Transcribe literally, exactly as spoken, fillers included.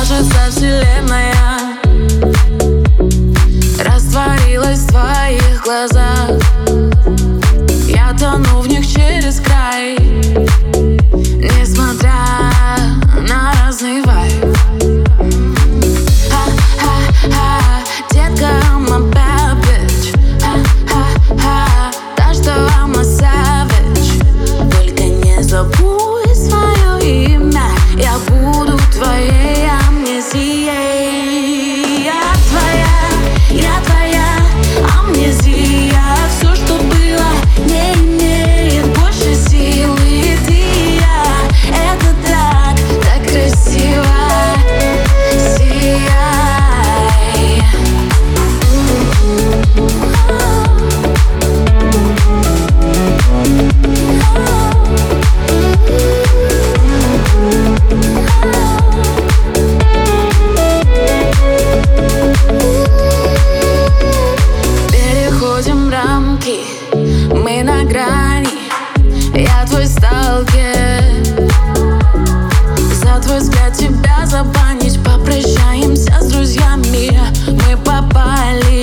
кажется, вселенная растворилась в твоих глазах. Я тону в них через край, несмотря на разный вайб. Ха-ха-ха, детка, I'm a bad bitch. Ха-ха-ха, так что I'm a savage. Только не забудь свое имя, я буду твоей амнезией. Я твоя, я твоя амнезия. Все, что было, не имеет больше силы. Ты я, это так, так красиво. Сияй. Переходим рамки, мы на грани. Я твой сталкер. За твой взгляд тебя забанить. Попрощаемся с друзьями, мы попали